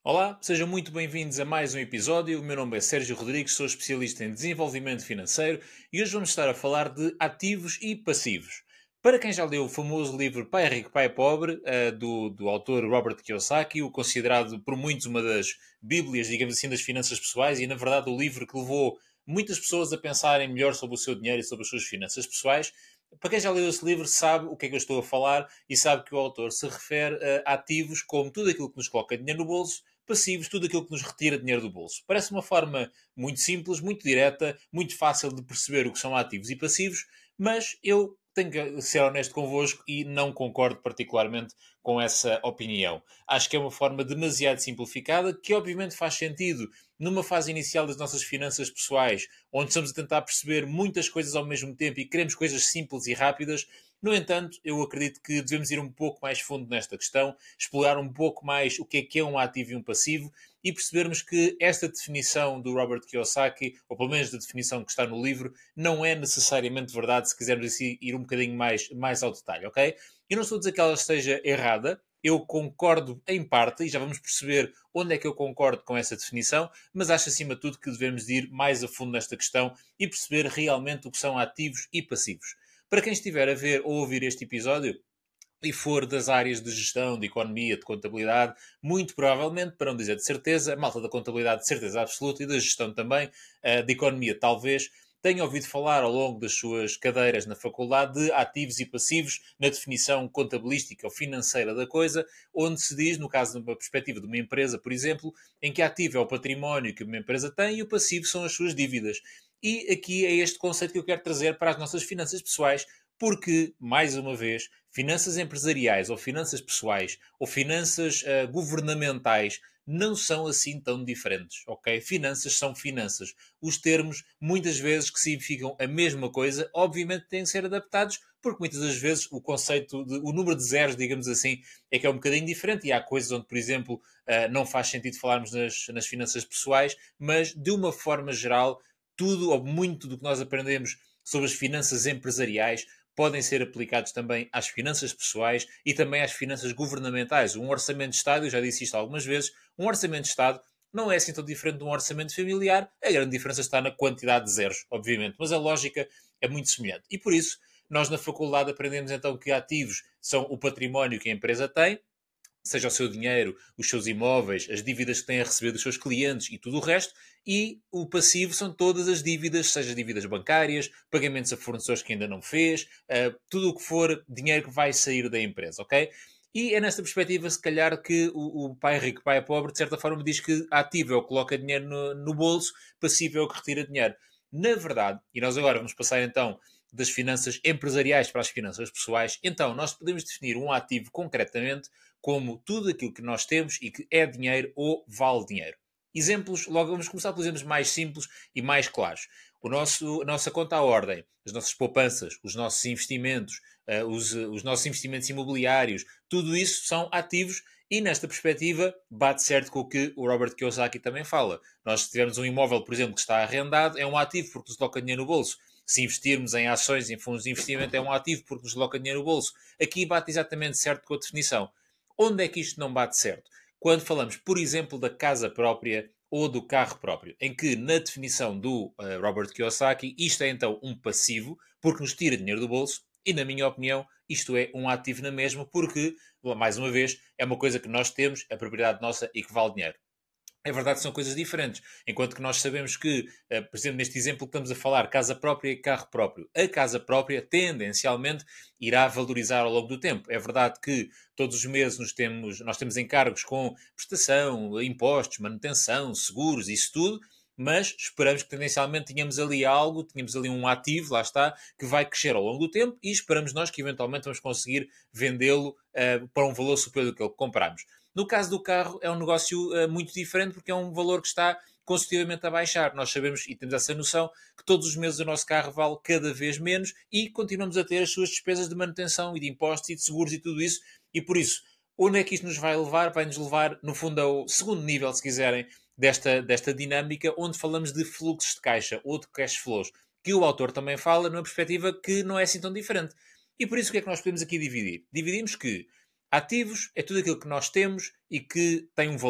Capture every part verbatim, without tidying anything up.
Olá, sejam muito bem-vindos a mais um episódio. O meu nome é Sérgio Rodrigues, sou especialista em desenvolvimento financeiro e hoje vamos estar a falar de ativos e passivos. Para quem já leu o famoso livro Pai Rico, Pai Pobre, eh, do, do autor Robert Kiyosaki, o considerado por muitos uma das bíblias, digamos assim, das finanças pessoais e, na verdade, o livro que levou muitas pessoas a pensarem melhor sobre o seu dinheiro e sobre as suas finanças pessoais. Para quem já leu esse livro sabe o que é que eu estou a falar e sabe que o autor se refere a ativos como tudo aquilo que nos coloca dinheiro no bolso, passivos, tudo aquilo que nos retira dinheiro do bolso. Parece uma forma muito simples, muito direta, muito fácil de perceber o que são ativos e passivos, mas eu tenho que ser honesto convosco e não concordo particularmente com essa opinião. Acho que é uma forma demasiado simplificada, que obviamente faz sentido numa fase inicial das nossas finanças pessoais, onde estamos a tentar perceber muitas coisas ao mesmo tempo e queremos coisas simples e rápidas. No entanto, eu acredito que devemos ir um pouco mais fundo nesta questão, explorar um pouco mais o que é que é um ativo e um passivo e percebermos que esta definição do Robert Kiyosaki, ou pelo menos da definição que está no livro, não é necessariamente verdade se quisermos assim, ir um bocadinho mais, mais ao detalhe, ok? Eu não estou a dizer que ela esteja errada, eu concordo em parte, e já vamos perceber onde é que eu concordo com essa definição, mas acho acima de tudo que devemos ir mais a fundo nesta questão e perceber realmente o que são ativos e passivos. Para quem estiver a ver ou ouvir este episódio e for das áreas de gestão, de economia, de contabilidade, muito provavelmente, para não dizer de certeza, a malta da contabilidade de certeza absoluta e da gestão também, eh, de economia talvez, tenha ouvido falar ao longo das suas cadeiras na faculdade de ativos e passivos na definição contabilística ou financeira da coisa, onde se diz, no caso de uma perspectiva de uma empresa, por exemplo, em que ativo é o património que uma empresa tem e o passivo são as suas dívidas. E aqui é este conceito que eu quero trazer para as nossas finanças pessoais, porque, mais uma vez, finanças empresariais ou finanças pessoais ou finanças uh, governamentais não são assim tão diferentes, ok? Finanças são finanças. Os termos, muitas vezes, que significam a mesma coisa, obviamente têm que ser adaptados, porque muitas das vezes o conceito, de, o número de zeros, digamos assim, é que é um bocadinho diferente e há coisas onde, por exemplo, uh, não faz sentido falarmos nas, nas finanças pessoais, mas, de uma forma geral, tudo ou muito do que nós aprendemos sobre as finanças empresariais podem ser aplicados também às finanças pessoais e também às finanças governamentais. Um orçamento de Estado, eu já disse isto algumas vezes, um orçamento de Estado não é assim tão diferente de um orçamento familiar. A grande diferença está na quantidade de zeros, obviamente, mas a lógica é muito semelhante. E por isso, nós na faculdade aprendemos então que ativos são o património que a empresa tem, seja o seu dinheiro, os seus imóveis, as dívidas que tem a receber dos seus clientes e tudo o resto, e o passivo são todas as dívidas, seja dívidas bancárias, pagamentos a fornecedores que ainda não fez, uh, tudo o que for dinheiro que vai sair da empresa, ok? E é nesta perspectiva, se calhar, que o, o pai rico, pai pobre, de certa forma, diz que ativo é o que coloca dinheiro no, no bolso, passivo é o que retira dinheiro. Na verdade, e nós agora vamos passar então das finanças empresariais para as finanças pessoais, então nós podemos definir um ativo concretamente como tudo aquilo que nós temos e que é dinheiro ou vale dinheiro. Exemplos, logo vamos começar pelos exemplos mais simples e mais claros. O nosso, a nossa conta à ordem, as nossas poupanças, os nossos investimentos, uh, os, uh, os nossos investimentos imobiliários, tudo isso são ativos e nesta perspectiva bate certo com o que o Robert Kiyosaki também fala. Nós se tivermos um imóvel, por exemplo, que está arrendado, é um ativo porque nos toca dinheiro no bolso. Se investirmos em ações, em fundos de investimento, é um ativo porque nos coloca dinheiro no bolso. Aqui bate exatamente certo com a definição. Onde é que isto não bate certo? Quando falamos, por exemplo, da casa própria ou do carro próprio, em que, na definição do uh, Robert Kiyosaki, isto é então um passivo, porque nos tira dinheiro do bolso, e, na minha opinião, isto é um ativo na mesma, porque, mais uma vez, é uma coisa que nós temos, é propriedade nossa e que vale dinheiro. É verdade que são coisas diferentes. Enquanto que nós sabemos que, eh, por exemplo, neste exemplo que estamos a falar, casa própria e carro próprio, a casa própria tendencialmente irá valorizar ao longo do tempo. É verdade que todos os meses nos temos, nós temos encargos com prestação, impostos, manutenção, seguros, isso tudo, mas esperamos que tendencialmente tenhamos ali algo, tenhamos ali um ativo, lá está, que vai crescer ao longo do tempo e esperamos nós que eventualmente vamos conseguir vendê-lo uh, para um valor superior do que ele que compramos. No caso do carro, é um negócio uh, muito diferente porque é um valor que está consecutivamente a baixar. Nós sabemos e temos essa noção que todos os meses o nosso carro vale cada vez menos e continuamos a ter as suas despesas de manutenção e de impostos e de seguros e tudo isso. E por isso, onde é que isto nos vai levar? Vai-nos levar, no fundo, ao segundo nível, se quiserem, desta, desta dinâmica, onde falamos de fluxos de caixa ou de cash flows, que o autor também fala numa perspectiva que não é assim tão diferente. E por isso, o que é que nós podemos aqui dividir? Dividimos que ativos é tudo aquilo que nós temos e que tem um valor,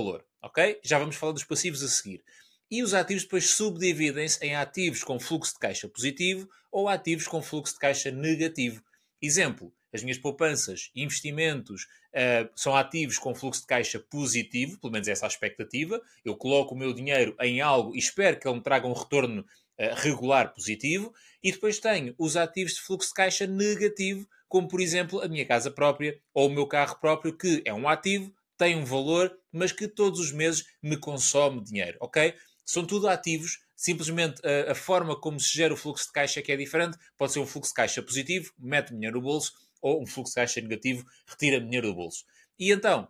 ok? Já vamos falar dos passivos a seguir. E os ativos depois subdividem-se em ativos com fluxo de caixa positivo ou ativos com fluxo de caixa negativo. Exemplo, as minhas poupanças, investimentos, uh, são ativos com fluxo de caixa positivo, pelo menos essa é a expectativa. Eu coloco o meu dinheiro em algo e espero que ele me traga um retorno uh, regular positivo. E depois tenho os ativos de fluxo de caixa negativo, como por exemplo a minha casa própria ou o meu carro próprio, que é um ativo, tem um valor, mas que todos os meses me consome dinheiro, ok? São tudo ativos, simplesmente a, a forma como se gera o fluxo de caixa é que é diferente. Pode ser um fluxo de caixa positivo, mete dinheiro no bolso, ou um fluxo de caixa negativo, retira dinheiro do bolso. E então,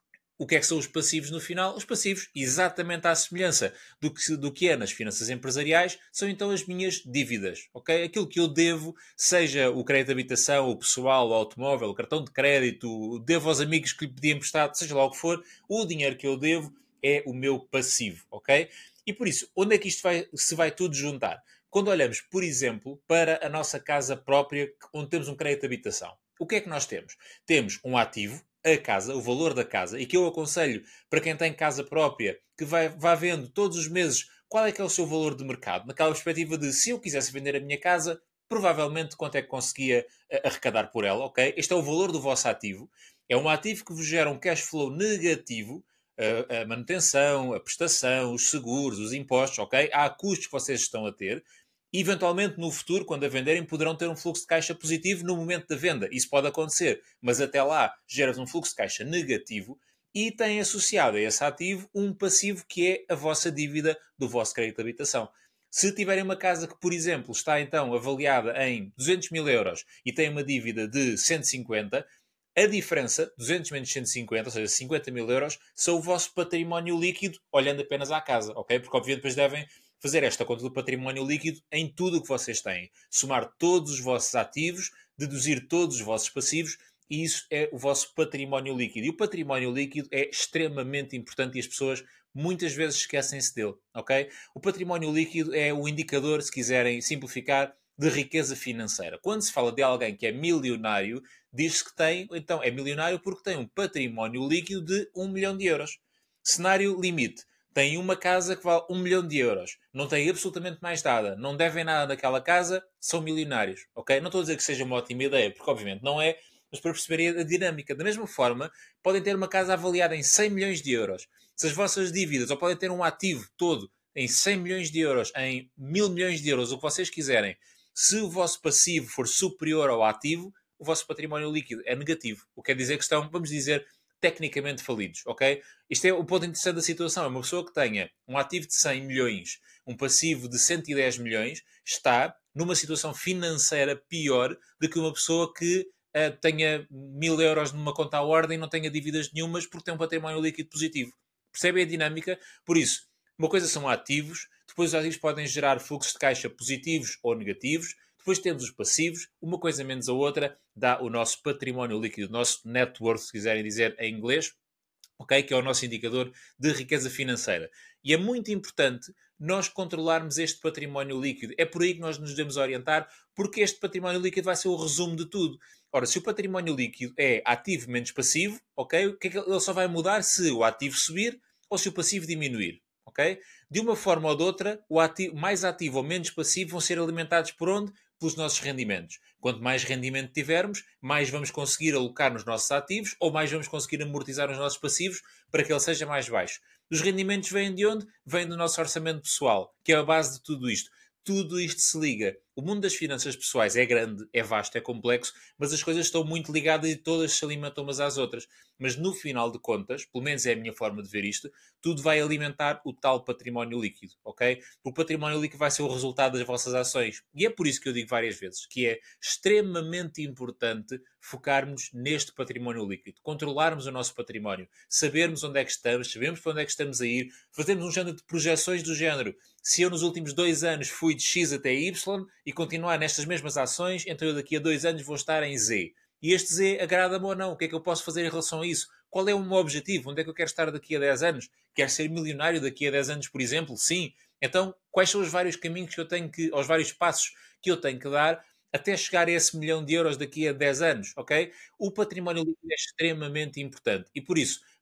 o que é que são os passivos no final? Os passivos, exatamente à semelhança do que, do que é nas finanças empresariais, são então as minhas dívidas, ok? Aquilo que eu devo, seja o crédito de habitação, o pessoal, o automóvel, o cartão de crédito, devo aos amigos que lhe pedi emprestado, seja lá o que for, o dinheiro que eu devo é o meu passivo, ok? E por isso, onde é que isto vai, se vai tudo juntar? Quando olhamos, por exemplo, para a nossa casa própria, onde temos um crédito de habitação, o que é que nós temos? Temos um ativo, a casa, o valor da casa, e que eu aconselho para quem tem casa própria, que vai, vá vendo todos os meses qual é que é o seu valor de mercado, naquela perspectiva de se eu quisesse vender a minha casa, provavelmente quanto é que conseguia uh, arrecadar por ela, ok? Este é o valor do vosso ativo. É um ativo que vos gera um cash flow negativo, uh, a manutenção, a prestação, os seguros, os impostos, ok? Há custos que vocês estão a ter. Eventualmente, no futuro, quando a venderem, poderão ter um fluxo de caixa positivo no momento da venda. Isso pode acontecer, mas até lá gera um fluxo de caixa negativo e tem associado a esse ativo um passivo que é a vossa dívida do vosso crédito de habitação. Se tiverem uma casa que, por exemplo, está então avaliada em duzentos mil euros e tem uma dívida de cento e cinquenta, a diferença, duzentos menos cento e cinquenta, ou seja, cinquenta mil euros, são o vosso património líquido, olhando apenas à casa, ok? Porque, obviamente, depois devem fazer esta conta do património líquido em tudo o que vocês têm. Somar todos os vossos ativos, deduzir todos os vossos passivos, e isso é o vosso património líquido. E o património líquido é extremamente importante e as pessoas muitas vezes esquecem-se dele, ok? O património líquido é o indicador, se quiserem simplificar, de riqueza financeira. Quando se fala de alguém que é milionário, diz-se que tem, então é milionário porque tem um património líquido de um milhão de euros. Cenário limite. Tem uma casa que vale um milhão de euros. Não tem absolutamente mais nada. Não devem nada naquela casa. São milionários. Ok? Não estou a dizer que seja uma ótima ideia, porque obviamente não é, mas para perceberem a dinâmica. Da mesma forma, podem ter uma casa avaliada em cem milhões de euros. Se as vossas dívidas, ou podem ter um ativo todo em cem milhões de euros, em mil milhões de euros, o que vocês quiserem, se o vosso passivo for superior ao ativo, o vosso património líquido é negativo. O que quer dizer que estão, vamos dizer, tecnicamente falidos, ok? Isto é o ponto interessante da situação. É uma pessoa que tenha um ativo de cem milhões, um passivo de cento e dez milhões, está numa situação financeira pior do que uma pessoa que uh, tenha mil euros numa conta à ordem e não tenha dívidas nenhumas porque tem um património líquido positivo. Percebem a dinâmica? Por isso, uma coisa são ativos, depois os ativos podem gerar fluxos de caixa positivos ou negativos, depois temos os passivos, uma coisa menos a outra dá o nosso património líquido, o nosso net worth, se quiserem dizer em inglês, okay? Que é o nosso indicador de riqueza financeira. E é muito importante nós controlarmos este património líquido. É por aí que nós nos devemos orientar, porque este património líquido vai ser o resumo de tudo. Ora, se o património líquido é ativo menos passivo, ok? O que é que ele só vai mudar se o ativo subir ou se o passivo diminuir. Okay? De uma forma ou de outra, o ativo, mais ativo ou menos passivo vão ser alimentados por onde? Pelos nossos rendimentos. Quanto mais rendimento tivermos, mais vamos conseguir alocar nos nossos ativos ou mais vamos conseguir amortizar os nossos passivos para que ele seja mais baixo. Os rendimentos vêm de onde? Vêm do nosso orçamento pessoal, que é a base de tudo isto. Tudo isto se liga. O mundo das finanças pessoais é grande, é vasto, é complexo, mas as coisas estão muito ligadas e todas se alimentam umas às outras. Mas no final de contas, pelo menos é a minha forma de ver isto, tudo vai alimentar o tal património líquido, ok? O património líquido vai ser o resultado das vossas ações. E é por isso que eu digo várias vezes que é extremamente importante focarmos neste património líquido, controlarmos o nosso património, sabermos onde é que estamos, sabemos para onde é que estamos a ir, fazermos um género de projeções do género. Se eu nos últimos dois anos fui de X até Y e continuar nestas mesmas ações, então eu daqui a dois anos vou estar em Z. E este Z agrada-me ou não? O que é que eu posso fazer em relação a isso? Qual é o meu objetivo? Onde é que eu quero estar daqui a dez anos? Quero ser milionário daqui a dez anos, por exemplo? Sim. Então, quais são os vários caminhos que eu tenho que, os vários passos que eu tenho que dar até chegar a esse milhão de euros daqui a dez anos, ok? O património líquido é extremamente importante. E por isso,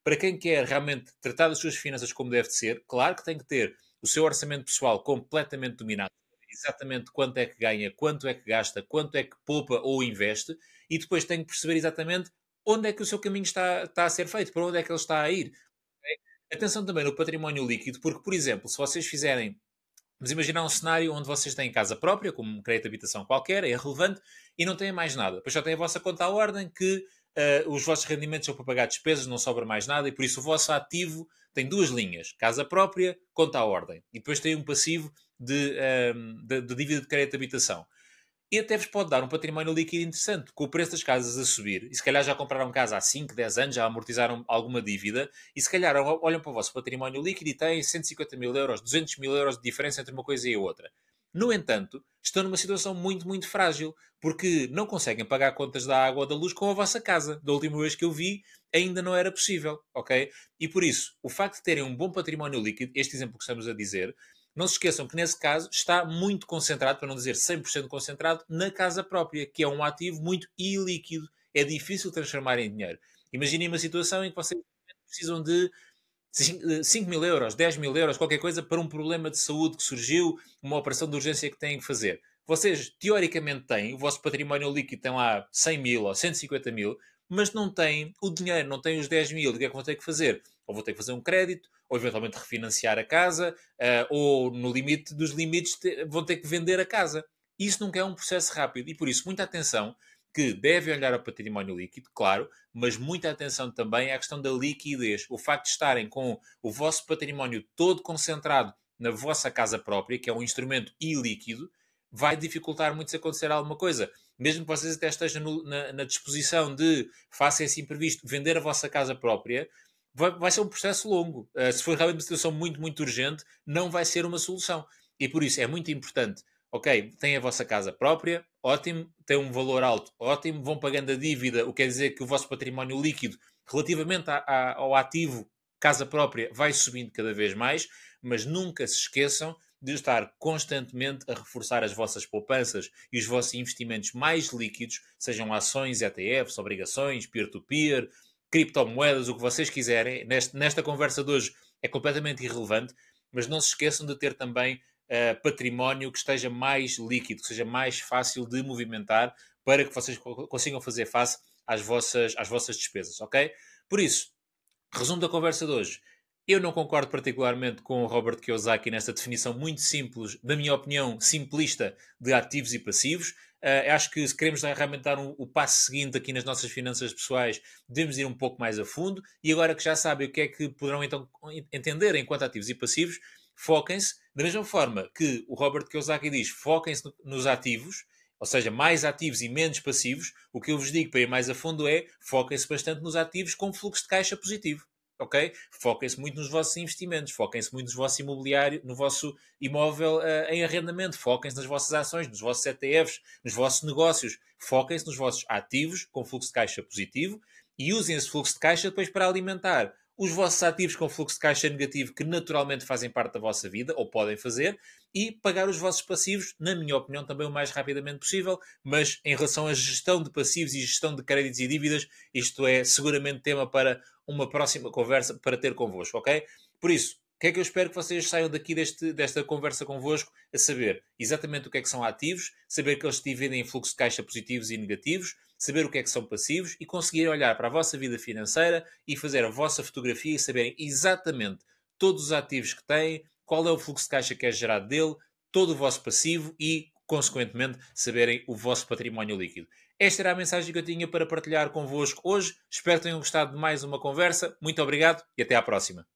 para quem quer realmente tratar das suas finanças como deve de ser, claro que tem que ter o seu orçamento pessoal completamente dominado, exatamente quanto é que ganha, quanto é que gasta, quanto é que poupa ou investe, e depois tem que perceber exatamente onde é que o seu caminho está, está a ser feito, para onde é que ele está a ir. Ok? Atenção também no património líquido, porque, por exemplo, se vocês fizerem, vamos imaginar um cenário onde vocês têm casa própria, como um crédito de habitação qualquer, é relevante, e não têm mais nada. Depois só têm a vossa conta à ordem, que uh, os vossos rendimentos são para pagar despesas, não sobra mais nada, e por isso o vosso ativo tem duas linhas: casa própria, conta à ordem. E depois tem um passivo de, um, de, de dívida de crédito de habitação. E até vos pode dar um património líquido interessante, com o preço das casas a subir, e se calhar já compraram casa há cinco, dez anos, já amortizaram alguma dívida, e se calhar olham para o vosso património líquido e têm cento e cinquenta mil euros, duzentos mil euros de diferença entre uma coisa e a outra. No entanto, estão numa situação muito, muito frágil, porque não conseguem pagar contas da água ou da luz com a vossa casa. Da última vez que eu vi, ainda não era possível, ok? E por isso, o facto de terem um bom património líquido, este exemplo que estamos a dizer, não se esqueçam que nesse caso está muito concentrado, para não dizer cem por cento concentrado, na casa própria, que é um ativo muito ilíquido. É difícil transformar em dinheiro. Imaginem uma situação em que vocês precisam de cinco mil euros, dez mil euros, qualquer coisa, para um problema de saúde que surgiu, uma operação de urgência que têm que fazer. Vocês, teoricamente, têm, o vosso património líquido tem lá cem mil ou cento e cinquenta mil, mas não têm o dinheiro, não têm os dez mil. O que é que vão ter que fazer? Ou vão ter que fazer um crédito, ou eventualmente refinanciar a casa, uh, ou no limite dos limites vão ter que vender a casa. Isso nunca é um processo rápido, e por isso muita atenção, que devem olhar ao património líquido, claro, mas muita atenção também à questão da liquidez. O facto de estarem com o vosso património todo concentrado na vossa casa própria, que é um instrumento ilíquido, vai dificultar muito se acontecer alguma coisa. Mesmo que vocês até estejam no, na, na disposição de, face a esse imprevisto, vender a vossa casa própria, vai, vai ser um processo longo. Uh, se for realmente uma situação muito, muito urgente, não vai ser uma solução. E por isso é muito importante. Ok, têm a vossa casa própria, ótimo, tem um valor alto, ótimo, vão pagando a dívida, o que quer dizer que o vosso património líquido, relativamente a, a, ao ativo casa própria, vai subindo cada vez mais, mas nunca se esqueçam de estar constantemente a reforçar as vossas poupanças e os vossos investimentos mais líquidos, sejam ações, E T Fs, obrigações, peer-to-peer, criptomoedas, o que vocês quiserem. Neste, nesta conversa de hoje é completamente irrelevante, mas não se esqueçam de ter também Uh, património que esteja mais líquido, que seja mais fácil de movimentar para que vocês consigam fazer face às vossas, às vossas despesas, ok? Por isso, resumo da conversa de hoje. Eu não concordo particularmente com o Robert Kiyosaki nesta definição muito simples, na minha opinião, simplista, de ativos e passivos. Uh, acho que se queremos realmente dar um, o passo seguinte aqui nas nossas finanças pessoais, devemos ir um pouco mais a fundo. E agora que já sabem o que é que poderão então entender enquanto ativos e passivos, foquem-se, da mesma forma que o Robert Kiyosaki diz, foquem-se nos ativos, ou seja, mais ativos e menos passivos. O que eu vos digo para ir mais a fundo é, foquem-se bastante nos ativos com fluxo de caixa positivo, ok? Foquem-se muito nos vossos investimentos, foquem-se muito no vosso imobiliário, no vosso imóvel uh, em arrendamento, foquem-se nas vossas ações, nos vossos E T Fs, nos vossos negócios, foquem-se nos vossos ativos com fluxo de caixa positivo e usem esse fluxo de caixa depois para alimentar os vossos ativos com fluxo de caixa negativo que naturalmente fazem parte da vossa vida, ou podem fazer, e pagar os vossos passivos, na minha opinião, também o mais rapidamente possível, mas em relação à gestão de passivos e gestão de créditos e dívidas, isto é seguramente tema para uma próxima conversa para ter convosco, ok? Por isso, o que é que eu espero que vocês saiam daqui deste, desta conversa convosco a saber exatamente o que é que são ativos, saber que eles dividem em fluxo de caixa positivos e negativos, saber o que é que são passivos e conseguirem olhar para a vossa vida financeira e fazer a vossa fotografia e saberem exatamente todos os ativos que têm, qual é o fluxo de caixa que é gerado dele, todo o vosso passivo e, consequentemente, saberem o vosso património líquido. Esta era a mensagem que eu tinha para partilhar convosco hoje. Espero que tenham gostado de mais uma conversa. Muito obrigado e até à próxima.